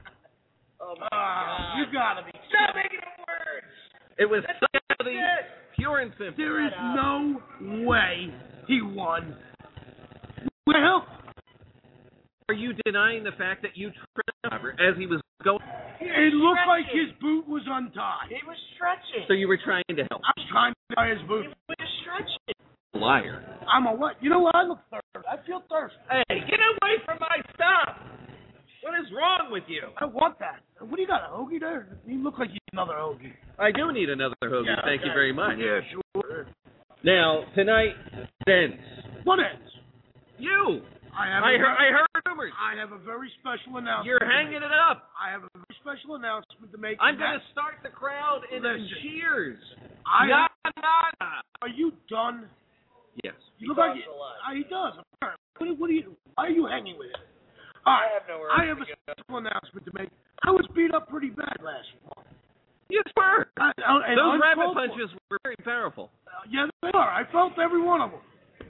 You gotta be. Stop making up words. It was reality, pure and simple. There is no way he won. Well, Are you denying the fact that you tripped Robert as he was going? it looked like his boot was untied. He was stretching. So you were trying to help. I was trying to tie his boot. He was stretching. Liar. I'm a what? You know what? I look thirsty. I feel thirsty. Hey, get away from my stuff. What is wrong with you? I want that. What do you got, a hoagie there? You look like you need another hoagie. I do need another hoagie. Thank you very much. Yeah, sure. Now, tonight ends. What ends? You. I have I heard rumors. I have a very special announcement. You're to hanging make. it up. I have a very special announcement to make. I'm going to start the crowd in Listen. cheers. I Nada. Are you done? Yes. You look like he does. What are you? Why are you hanging with him? All right. I have a special announcement to make. I was beat up pretty bad last month. Yes, sir. Those rabbit uncalled for. punches were very powerful. Yeah, they are. I felt every one of them.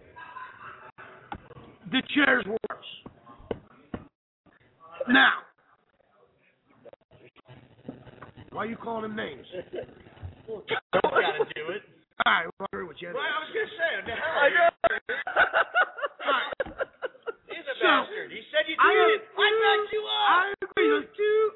The chair's worse. Now, why are you calling him names? Don't gotta do it. All right, we'll agree with you. Well, I was gonna say, what the hell? I know. All right. He's a bastard. He said you did it. I backed you up. I agree with you.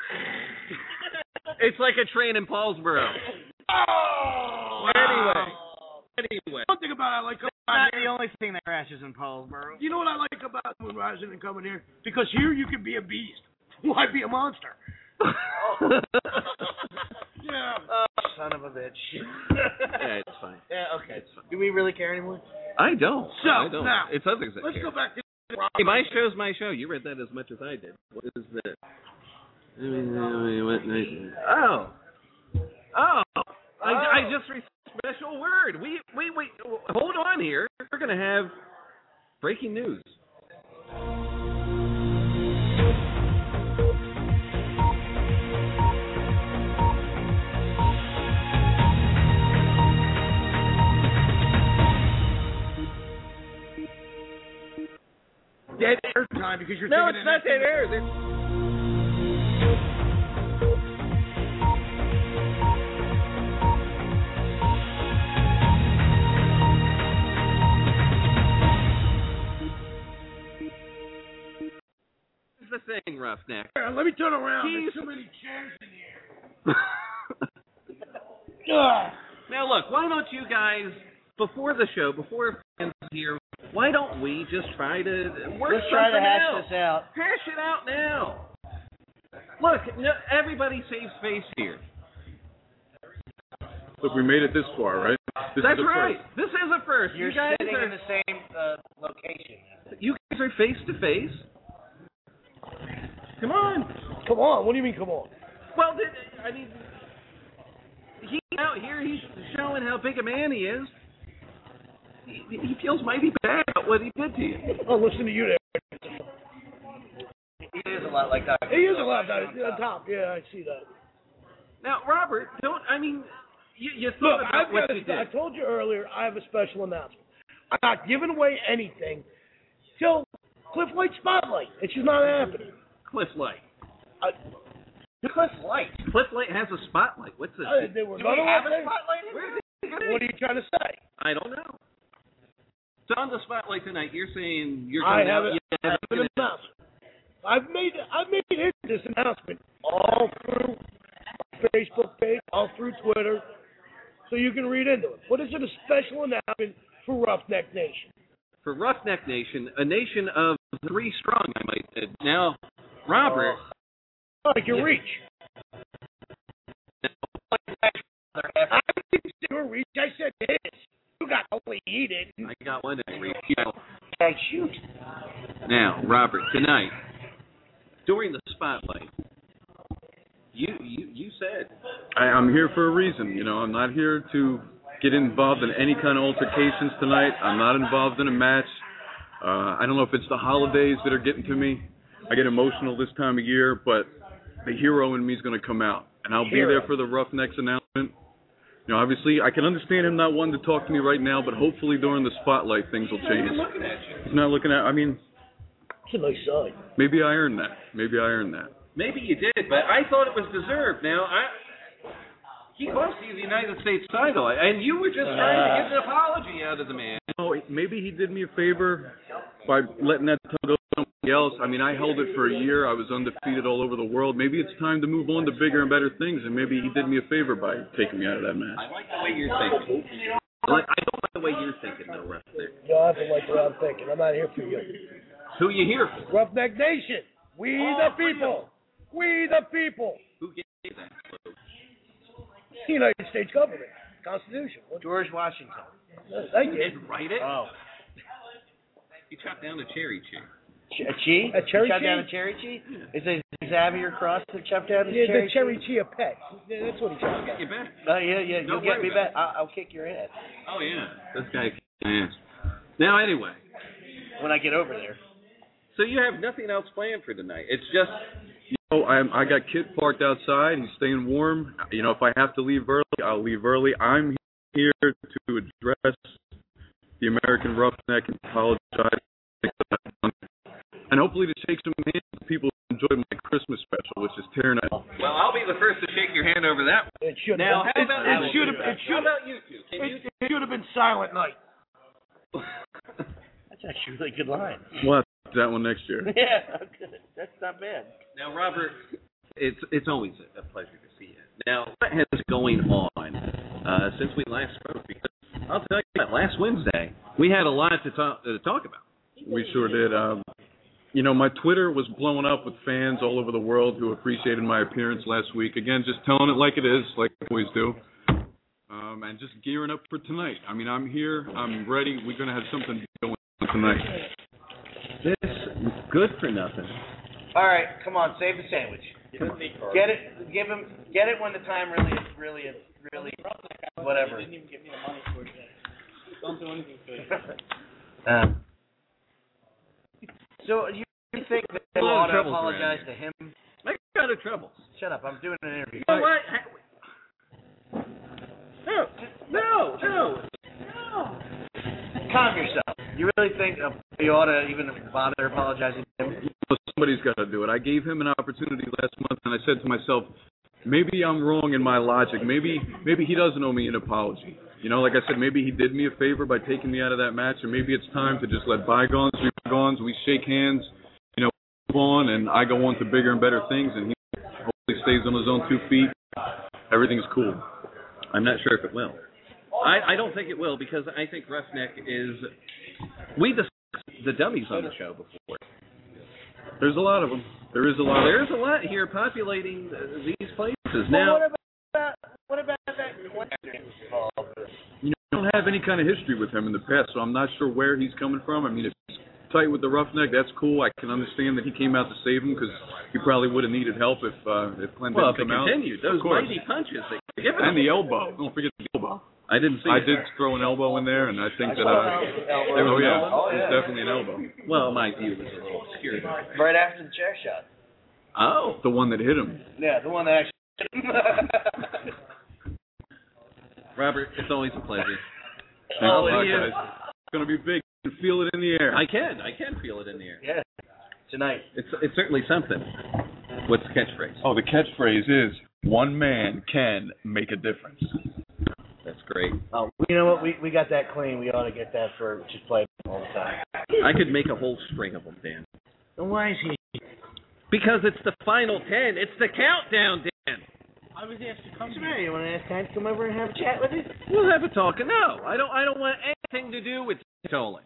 It's like a train in Paulsboro. Oh. Anyway. One thing about I like coming Not here. the only thing that crashes in Paulsboro. You know what I like about when rising and coming here? Because here you can be a beast. Why be a monster? Yeah. Son of a bitch. Yeah, it's fine. Yeah, okay. Do we really care anymore? I don't. So, I don't. now, It's others that Let's care. go back to Hey, my show's my show. You read that as much as I did. What is that? Oh. I just received a special word. We hold on here. We're gonna have breaking news. dead air time because you're No, thinking it's not dead air. Here's the thing, Roughneck. Let me turn around. He's- There's too many chairs in here. Ugh. Now, look, why don't you guys, before the show, before fans here, why don't we just try to work Let's try to something hash out? this out. Hash it out now. Look, no, everybody saves face here. Look, we made it this far, right? This That's is the right. first. This is a first. You're you guys sitting are, in the same location. You guys are face to face. Come on. Come on. What do you mean, come on? Well, I mean, he's out here. He's showing how big a man he is. He feels mighty bad about what he did to you. Oh, listen to you there. He is a lot like that. He is a lot on top. Yeah, I see that. Now, Robert, you thought Look, about what you did. I told you earlier, I have a special announcement. I'm not giving away anything till Cliff Light Spotlight. It's just not happening. Cliff Light. Cliff Light. Cliff Light has a spotlight. What's this? They were Do none we of have us a there? spotlight? Where is it? What are you trying to say? I don't know. So on the spotlight tonight, you're saying you're I coming out. have an announcement. I've made this announcement all through my Facebook page, all through Twitter, so you can read into it. What is it? A special announcement for Roughneck Nation. For Roughneck Nation, a nation of 3 strong, I might add. Now, Robert. Like your reach. I didn't say your reach. I said this. You got to only eat it. I got one in reach. Hey, shoot. Now, Robert, tonight, during the spotlight, you said. I'm here for a reason. You know, I'm not here to get involved in any kind of altercations tonight. I'm not involved in a match. I don't know if it's the holidays that are getting to me. I get emotional this time of year, but the hero in me is going to come out, and I'll be there for the Roughnecks announcement. You know, obviously, I can understand him not wanting to talk to me right now, but hopefully during the spotlight, things will change. He's looking at you. He's not looking at. I mean, it's a nice sign. Maybe I earned that. Maybe you did, but I thought it was deserved. Now, he cost you the United States title, and you were just trying to get an apology out of the man. Oh, maybe he did me a favor by letting that title go to somebody else. I mean, I held it for a year. I was undefeated all over the world. Maybe it's time to move on to bigger and better things, and maybe he did me a favor by taking me out of that match. I like the way you're thinking. I don't like the way you're thinking, though, Ruff. You don't have to like the way I'm thinking. I'm not here for you. Who you here for? Roughneck Nation. We the people. We the people. Who gave that? The United States government. Constitution. George Washington. Thank you. Didn't write it? Oh. He chopped down a cherry tree. A tree? A cherry chop tree? down a cherry tree? Is it Xavier Cross that chopped down his Yeah, cherry the cherry tree of pets. Yeah, that's what he chopped down. You bet. Oh, yeah. Don't You'll get worry me about back. I'll kick your ass. Oh, yeah. This guy kicks my ass. Now, anyway. When I get over there. So you have nothing else planned for tonight. It's just... You know, I got Kit parked outside. He's staying warm. You know, if I have to leave early, I'll leave early. I'm here to address the American Roughneck and apologize. And hopefully to shake some hands with people who enjoyed my Christmas special, which is tearing up. Well, I'll be the first to shake your hand over that one. It should Now, have how been. about It should have. How about you two? It should have been Silent Night. That's actually a really good line. We'll have to do that one next year. Yeah, that's not bad. Now, Robert, it's always a pleasure to see you. Now, what has been going on since we last spoke? Because I'll tell you that last Wednesday, we had a lot to talk about. We sure did. You know, my Twitter was blowing up with fans all over the world who appreciated my appearance last week. Again, just telling it like it is, like I always do. And just gearing up for tonight. I mean, I'm here. I'm ready. We're going to have something going on tonight. This good for nothing. All right, come on, save the sandwich. Get it. Get it when the time really, whatever. Didn't even give me the money for it yet. Don't do anything for it. So you think that they ought to apologize to him? I got out of trouble. Shut up! I'm doing an interview. You know what? No. Calm yourself. You really think you ought to even bother apologizing to him? Somebody's got to do it. I gave him an opportunity last month, and I said to myself, maybe I'm wrong in my logic. Maybe he doesn't owe me an apology. You know, like I said, maybe he did me a favor by taking me out of that match, or maybe it's time to just let bygones be bygones. We shake hands, you know, move on, and I go on to bigger and better things, and he hopefully stays on his own 2 feet. Everything's cool. I'm not sure if it will. I don't think it will, because I think Roughneck is... We discussed the dummies on the show before. There's a lot of them. There's a lot here populating these places. Well, Now, what about that question? You know, I don't have any kind of history with him in the past, so I'm not sure where he's coming from. I mean, if he's tight with the Roughneck, that's cool. I can understand that he came out to save him, because he probably would have needed help if Glenn didn't come out. Continued, those mighty punches that you're giving and the elbow. Don't forget the elbow. I didn't see I it. did throw an elbow in there, and I think that There was an elbow? it was definitely an elbow. Well, my view was a little obscure. Right after the chair shot. Oh. The one that hit him. Yeah, the one that actually hit him. Robert, it's always a pleasure. Thanks a lot, guys. It's going to be big. You can feel it in the air. I can feel it in the air. Yeah, tonight. It's certainly something. What's the catchphrase? Oh, the catchphrase is, one man can make a difference. That's great. Oh, you know what? We got that clean. We ought to get that for just play all the time. I could make a whole string of them, Dan. And why is he? Because it's the final 10. It's the countdown, Dan. I was asked to come What's the matter? You want to ask Ted to come over and have a chat with you? We'll have a talk. No, I don't want anything to do with tolling.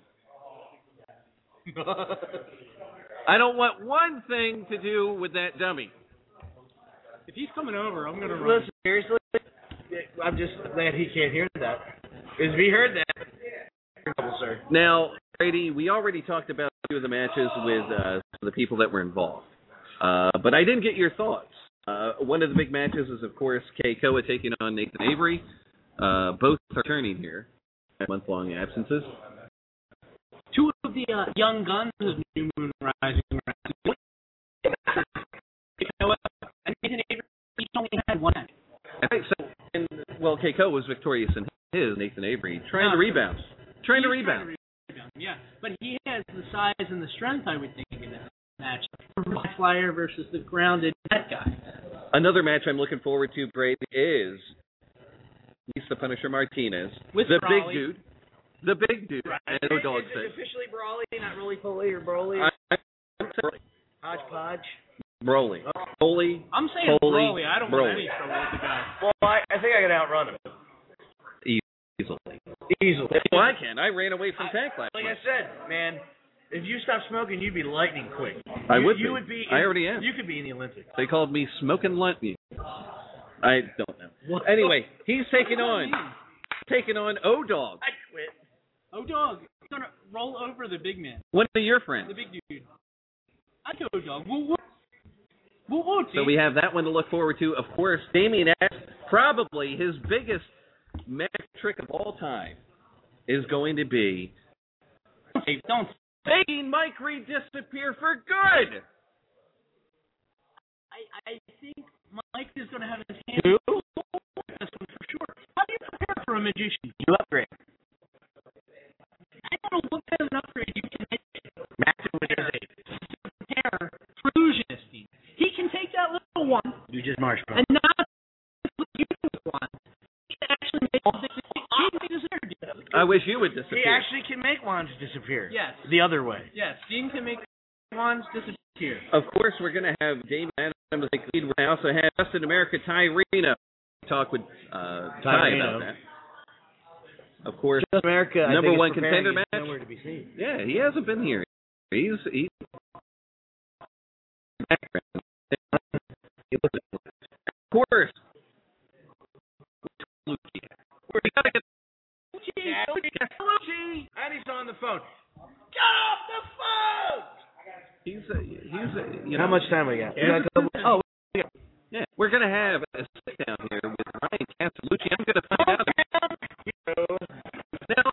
I don't want one thing to do with that dummy. If he's coming over, I'm going to run. Listen, seriously, I'm just glad he can't hear that. Because if he heard that, sir. Now, Brady, we already talked about a few of the matches with the people that were involved. But I didn't get your thoughts. One of the big matches is, of course, Kay Koa taking on Nathan Avery. Both are returning here at month-long absences. Two of the young guns of New Moon Rising. And Nathan Avery, he only had one match. Right, so, Kay Koa was victorious in his, Nathan Avery, trying to rebound. Yeah, but he has the size and the strength, I would think, in that match. High flyer versus the grounded net guy. Another match I'm looking forward to, Brady, is Lisa Punisher Martinez, with the Brawley. big dude. The big dude, Right. as the dog Is says. it officially Brawley, not really Foley or Broly? Hodgepodge? Broly. Broly. I'm saying Foley, Brawley. I don't want any trouble with the guy. Well, I think I can outrun him. Easily. Well, I can. I ran away from Tank last Like night. I said, man, if you stop smoking, you'd be lightning quick. I would You be. would be. I already am. You could be in the Olympics. They called me Smoking Lunty. I don't know. Anyway, he's taking on O-Dog. I quit. O-Dog, he's going to roll over the big man. One of your friends. The big dude. I go O-Dog. Woo, So we have that one to look forward to. Of course, Damien X, probably his biggest magic trick of all time, is going to be making Mike Reed disappear for good. I think Mike is going to have his hand on this one for sure. How do you prepare for a magician? You upgrade. I don't know what kind of an upgrade you can make. Prepare for illusionist. He can take that little one You just marshmallow. and not use one. He can actually make I wish you would disappear. He actually can make wands disappear. Yes. The other way. Yes, Dean can make wands disappear. Of course, we're going to have Damon Adams take lead. We also have Justin America Ty Reno talk with Ty about that. Of course, Justin America, number one preparing. contender He's match. nowhere to be seen. Yeah, he hasn't been here. He's of course. We gotta get And he's on the phone. Get off the phone! He's How much time we got? Yeah, we're gonna have a sit down here with Ryan Castellucci. I'm gonna find out. Now,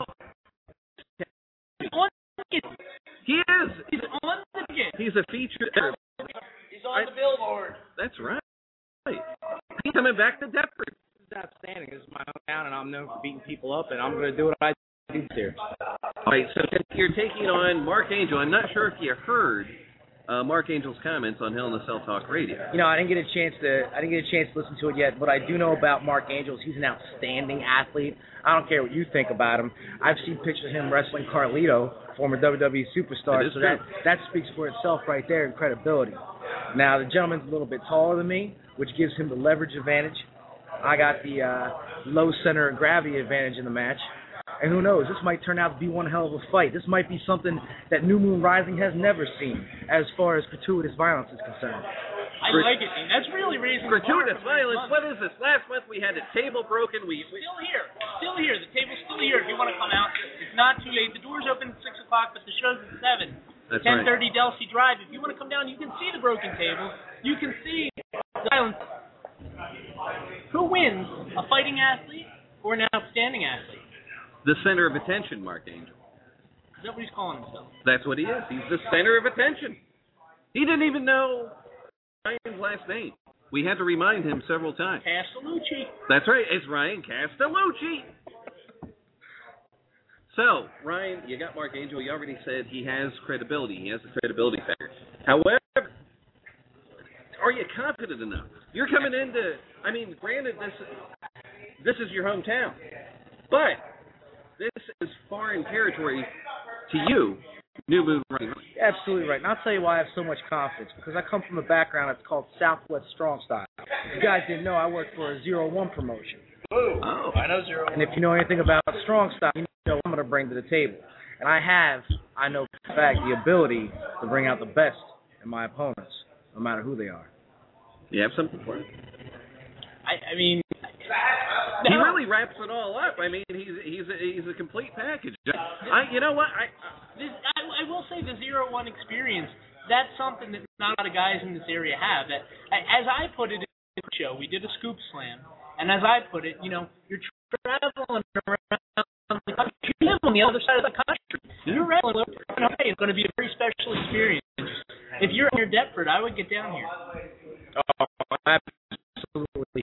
he is. He's on the ticket. He's a featured. He's on the billboard. That's right. He's coming back to Deptford. This is outstanding. This is my hometown, and I'm known for beating people up, and I'm going to do what I do here. All right, so you're taking on Mark Angel. I'm not sure if you heard Mark Angel's comments on Hell in a Cell Talk Radio. You know, I didn't get a chance to listen to it yet. What I do know about Mark Angels, he's an outstanding athlete. I don't care what you think about him. I've seen pictures of him wrestling Carlito, former WWE superstar. That is So true. that speaks for itself right there in credibility. Now the gentleman's a little bit taller than me, which gives him the leverage advantage. I got the low center of gravity advantage in the match. And who knows, this might turn out to be one hell of a fight. This might be something that New Moon Rising has never seen as far as gratuitous violence is concerned. I like it, Dean. That's really raising the bar Gratuitous for next violence. month. What is this? Last month we had a table broken. Still here. Still here. The table's still here if you want to come out. It's not too late. The doors open at 6 o'clock, but the show's at 7. That's 10:30 right. Delsey Drive. If you want to come down, you can see the broken table. You can see the violence. Who wins, a fighting athlete or an outstanding athlete? The center of attention, Mark Angel. Is that what he's calling himself? That's what he is. He's the center of attention. He didn't even know Ryan's last name. We had to remind him several times. Castellucci. That's right. It's Ryan Castellucci. So, Ryan, you got Mark Angel. You already said he has credibility. He has the credibility factor. However, are you confident enough? You're coming into, I mean, granted, this is your hometown, but this is foreign territory to you, New Moon Rising. Absolutely right. And I'll tell you why I have so much confidence. Because I come from a background that's called Southwest Strong Style. If you guys didn't know, I work for a 0-1 promotion. Oh, I know 0-1. And if you know anything about Strong Style, you know what I'm going to bring to the table. And I know for a fact, the ability to bring out the best in my opponents, no matter who they are. You have something for it? I mean, he really wraps it all up. I mean, he's a complete package. You know what? I will say the 0-1 experience, that's something that not a lot of guys in this area have. As I put it in the show, we did a scoop slam, and as I put it, you're traveling around the country. You live on the other side of the country. You're traveling, it's going to be a very special experience. If you're near Deptford, I would get down here. Oh, absolutely.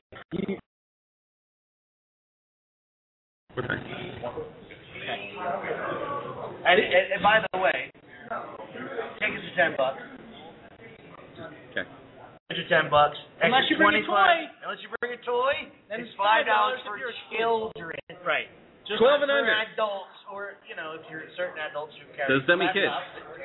Okay. And by the way, tickets are $10. Okay. Tickets are $10. Unless you bring a toy. Unless you bring a toy, Then it's it's $5 $5 for if you're a kid. children. Right. Just 12 and for under. adults, or if you're certain adults who carry. Those dummy kids.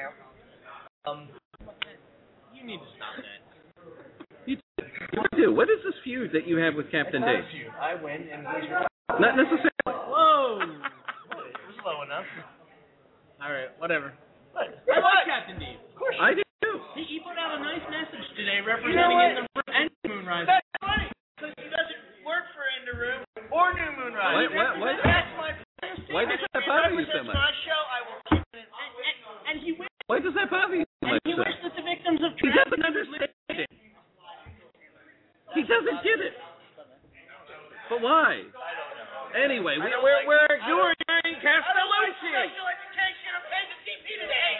You need to stop that. You do. What is this feud that you have with Captain Dave? I win, and he's Not necessarily. Whoa. it was low enough. All right, whatever. What? I like Captain Dave. Of course. I do. He put out a nice message today representing In the Room and Moonrise. That's funny, because he doesn't work for In the Room or New Moonrise. That's my Why does that bother you so much? my show, I will keep it. And he wished Why does that bother you so much? that the victims of He doesn't understand it. He doesn't get it. But why? Anyway, we're doing Castellucci. Special education. I'm paying the CP today.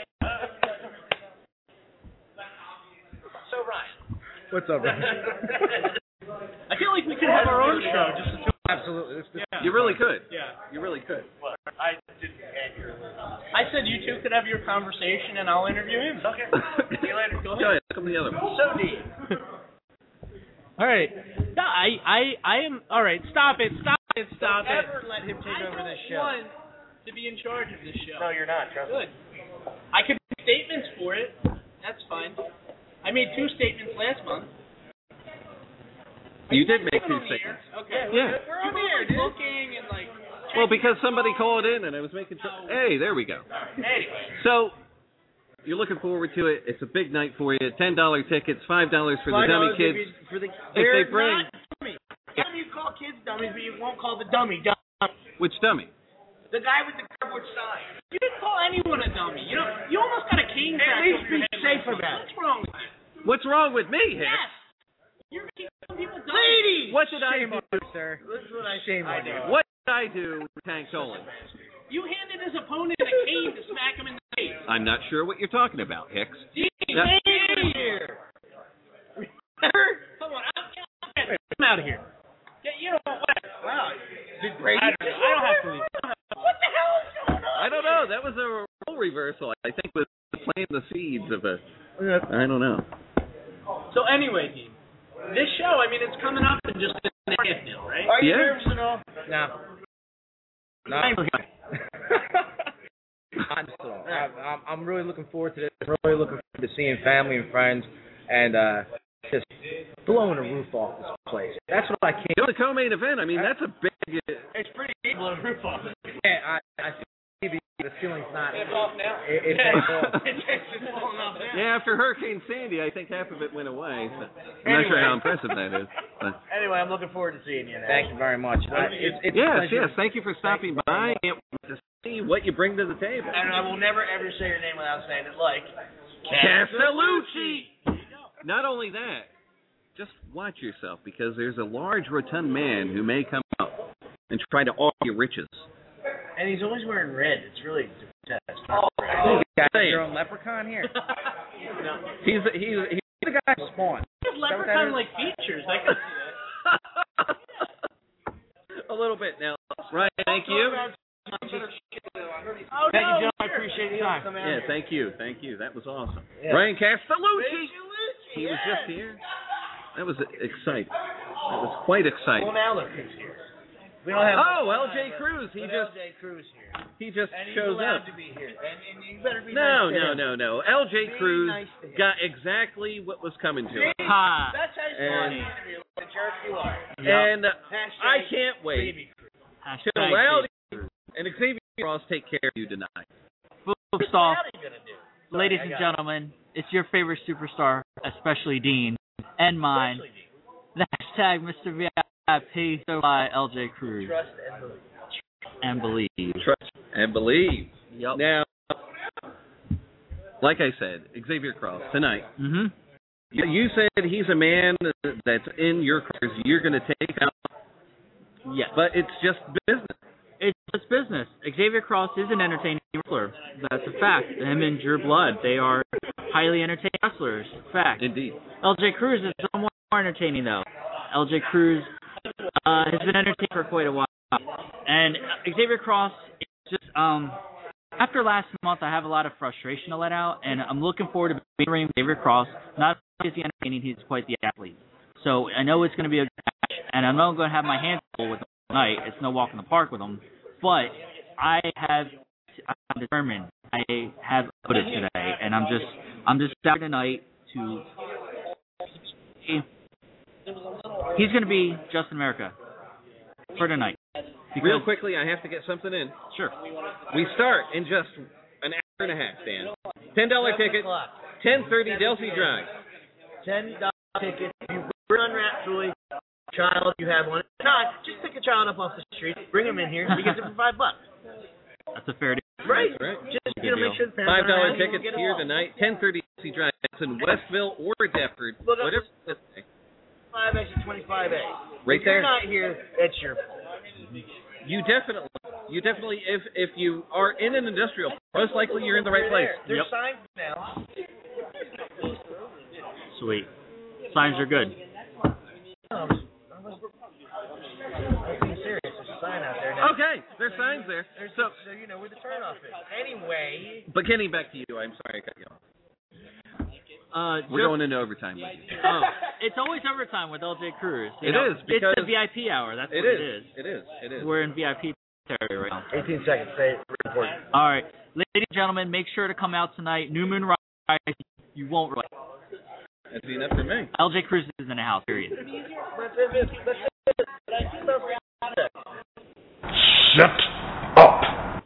So, Ryan. What's up, Ryan? I feel like we could have our own show just to Absolutely. You really could. Yeah. You really could. Well, I didn't get your. I said you two could have your conversation and I'll interview him. Okay. See you later. Go ahead. Come to the other one. So deep. All right. No, I am. All right. Stop it. Stop it. Stop it. Never let him take over this show. I don't want to be in charge of this show. No, you're not. Trust me. Good. I could make statements for it. That's fine. I made 2 statements last month. You did make We're 2 on the air. statements. Okay. Yeah. We're on the air, dude. Looking and like. Well, because somebody called in and I was making sure. Hey, there we go. Anyway. So, you're looking forward to it. It's a big night for you. $10 tickets, $5 for the dummy kids. If they bring. Not dummy. Some of you call kids dummies, but you won't call the dummy dummy. Which dummy? The guy with the cardboard sign. You didn't call anyone a dummy. You almost got a cane At crack least over your be head safe last about month. it. What's wrong with you? What's wrong with me, Hicks? Yes. You're making some people dummies. Ladies! What did I do? Sir. This is what I Shame on you. What did I do, Tank Dolan? You handed his opponent a cane to smack him in the face. I'm not sure what you're talking about, Hicks. Dean, No. get here. Come on, I'm out of here. Yeah, you know what? Wow. Did Brady? I don't have to leave. What the hell is going on? I don't know. That was a role reversal. I think was planting the seeds of a. I don't know. So anyway, Dean, this show, I mean, it's coming up in just a half now, right? Are you Yeah. nervous at all? No. I'm Not at all. I'm really looking forward to this. I'm really looking forward to seeing family and friends and just blowing the roof off this place. That's what I came. The co-main event. I mean, that's a big. It's pretty deep below the roof off. Yeah, I see the ceiling's not. It's off now. It's off. It's falling off now. Yeah, after Hurricane Sandy, I think half of it went away. So I'm not sure how impressive that is. But. Anyway, I'm looking forward to seeing you now. Thank you very much. It's a Yes, pleasure. yes. Thank you for stopping by. I can't wait to see what you bring to the table. And I will never ever say your name without saying it like Castellucci. Not only that, just watch yourself because there's a large rotund man who may come out and try to offer you riches. And he's always wearing red. It's really fantastic. You got your own leprechaun here. No. He's the guy who spawned. Leprechaun-like features. I can see that. A little bit now. Ryan, thank you. Oh, Thank you, no, John. I sure. appreciate your time. Yeah, thank you. Thank you. That was awesome. Yeah. Ryan Castellucci. He was just here. That was exciting. That was quite exciting. Well, now look who's here. We don't have. Oh, LJ Cruz. He just here. he just And he's shows allowed up. to be here. And you better be No, nice to no, him. no, no. LJ Be Cruz nice to him. got exactly what was coming to him. Ha. That's how you And- want to interview. What a jerk you are. And Hashtag I can't wait Baby Cruz. till Hashtag Rowdy Cruz. and Xavier Cross take care of you tonight. First off, What are you gonna do? ladies I and got gentlemen, it's your favorite superstar, especially Dean, and mine. Especially you. The hashtag Mr. VIP so by LJ Cruz. Trust and believe. And believe. Trust and believe. Yep. Now, like I said, Xavier Cross tonight. Mm-hmm. You said he's a man that's in your cars. You're going to take out, Yes. but it's just business. It's just business. Xavier Cross is an entertaining wrestler. That's a fact. Him and Drew Blood, they are highly entertaining wrestlers. Fact. Indeed. LJ Cruz is a little more entertaining, though. LJ Cruz has been entertaining for quite a while. And Xavier Cross is just, after last month, I have a lot of frustration to let out, and I'm looking forward to being in the ring with Xavier Cross. Not only is he entertaining, he's quite the athlete. So I know it's going to be a good match, and I'm not going to have my hands full with him tonight. It's no walk in the park with him. But I'm determined. I have put it today, and I'm just out tonight to. He's going to be Justin America for tonight. Real quickly, I have to get something in. Sure. We start in just an hour and a half, Dan. $10 ticket, 10:30 Delphi Drive. $10 ticket. You bring unwrapped toy. Child, you have one. Not just pick a child up off the street, bring him in here. He gets it for $5. That's a fair deal. Right. That's right. Just Good make deal. sure the parents are $5 around, tickets get it here all. tonight. 10:30 Delphi Drive. It's in Westville or Deptford. Look up Whatever. 5 extra 25A. Right if there. you're not here, it's your fault. You definitely, if you are in an industrial, most likely you're in the right place. There's Yep. signs now. Sweet. Signs are good. I'm being serious. There's a sign out there now. Okay, there's signs there. So you know where the turnoff is. Anyway. But getting back to you, I'm sorry I cut you off. We're going into overtime with you. It's always overtime with LJ Cruz. It is, because it's the VIP hour. That's what it it is. It is. We're in VIP territory right now. 18 seconds. Say it. Important. All right, ladies and gentlemen, make sure to come out tonight. New Moon Rise. You won't regret. That's enough for me. LJ Cruz is in the house. Period. Shut up.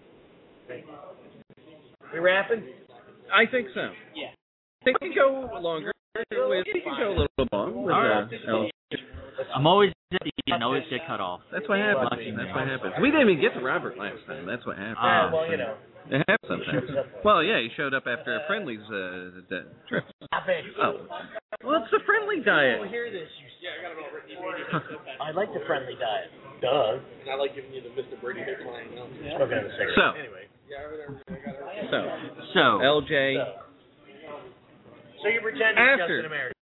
We rapping? I think so. Yeah. I think we can go longer. We can go a little long. With, All right. I'm always and always get cut off. That's what happens. That's what happens. We didn't even get to Robert last time. That's what happened. Well, you know. It happens sometimes. Well, yeah, he showed up after a friendly's trip. Stop it. Oh. Well, it's the friendly diet. You'll hear this. I like the friendly diet. Duh. And I like giving you the Mr. Brady Hicks line. Smoking on a cigarette. So. Anyway. So. So. LJ. So you pretend After. Justin America.